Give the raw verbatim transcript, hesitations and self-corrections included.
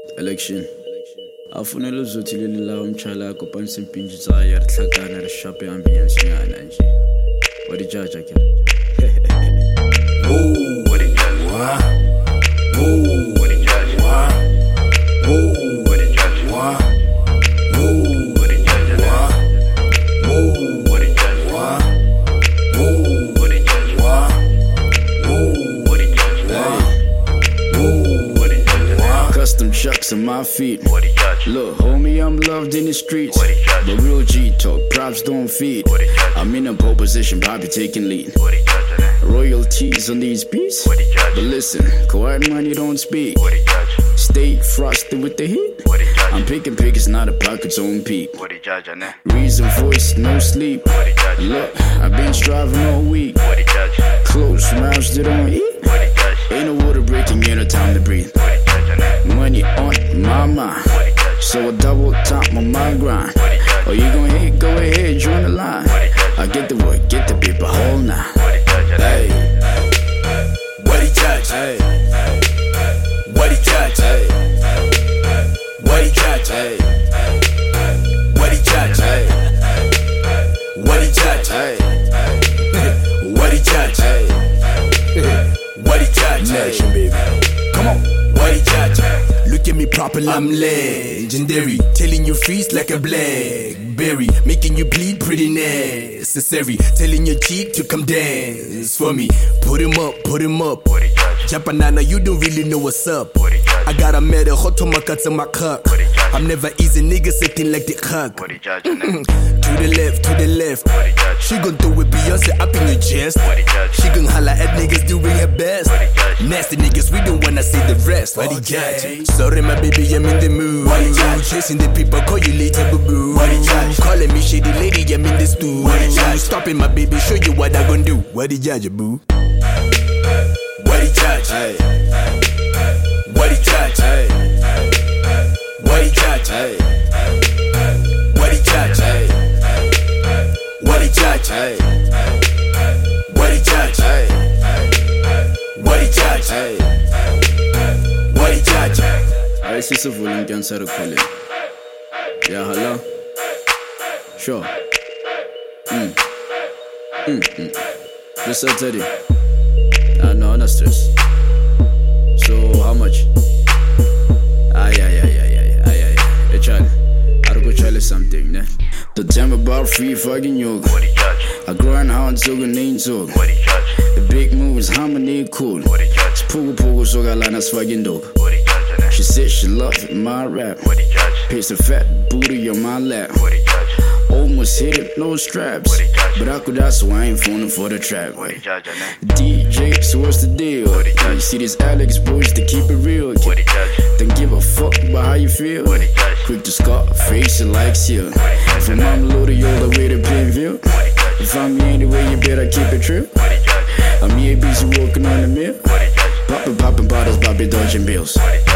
Election. Afunela uzothi leli la umchala yakho phansi impinji tsaya rihlakana rishape ambiance nyana nje. What did judge akhe? Whoa, what did judge? What? Whoa, what did judge? What? Whoa, what did judge? What? Whoa, what did judge? What? Whoa, what did judge? What? Whoa, what did judge? What? Whoa, what did judge? What? Whoa, what did judge? What? Custom chucks on my feet. What did judge? Look, homie, I'm loved in the streets. What did judge? But real G talk, props don't feed. What did judge? I'm in a pole position, Bobby taking lead. What did judge? Royalties on these beats. What did judge? But listen, quiet money don't speak. What did judge? Stay frosted with the heat. What did judge? I'm picking pickets, not a pocket's own peak. What did judge? What Reason voice, no sleep. did judge? Look, I've been striving all week. What did judge? Close mouths that don't eat. What did judge? Ain't no water breaking, ain't no time to breathe. What did judge? Money on my mind, What did judge? so I double top on my grind. What did judge? Oh, you gon' hate? Go ahead, join the line. What did judge? I get the work, get the paper, hold now. What did judge? Hey, What did judge? hey, What did judge? hey, What did judge? hey, What did judge? hey, What did judge? hey, What did judge? hey. What did judge? Nation, baby. Come on. What did judge? Look at me proper, I'm legendary. Telling you freeze like a blackberry. Making you bleed pretty necessary. Telling your cheek to come dance for me. Put him up, put him up. Japanana, you don't really know what's up. I got a medal, hot to my cuts and my cock. I'm never easy, niggas sitting like the cock. To the left, to the left. She gon' do it, Beyonce up in your chest. She gon' holla at niggas doing her best. Nasty niggas, we don't wanna see the rest. What the judge? Sorry, my baby, I'm in the mood. Chasing the people, call you later, boo boo. Calling me shady lady, I'm in the stool. Stopping my baby, show you what I gon' do. What the judge, boo? What the judge? Hey, What the judge? hey, What the judge? hey, What the judge? hey, What the judge? hey, What the judge? hey, What the judge? hey. What the judge? I see some volunteer inside the calling. Yeah, hello? Sure. Mm. Mm, mm. Just I tell you. Ah, no, no stress. So, how much? Ah, yeah, yeah, yeah, yeah, yeah, yeah, yeah. Hey, Charlie. I'll go try something, ne? The time about free fucking yoga. What the judge? I grind hard so good name talk. What the judge? The big move is harmony cool. What the judge? Pugu pugu so galana swagging dog. What the judge? She said she loved my rap. What the judge? Paste a fat booty on my lap. What the judge? Almost hit it, no straps. What the judge? But I could ask, so I ain't phoning for the trap. What the judge? D J, so what's the deal? What the judge? You see this Alex boys to keep it real. What the judge? Don't give a fuck about how you feel. What the judge? Quick to scar, face it like seal. From Mamelodi all the way to Plainville. What the judge? If I'm me anyway, you better keep it true. What the judge? I'm here busy working on the mill. What the judge? Poppin' poppin' bottles, Bobby dodging bills. What the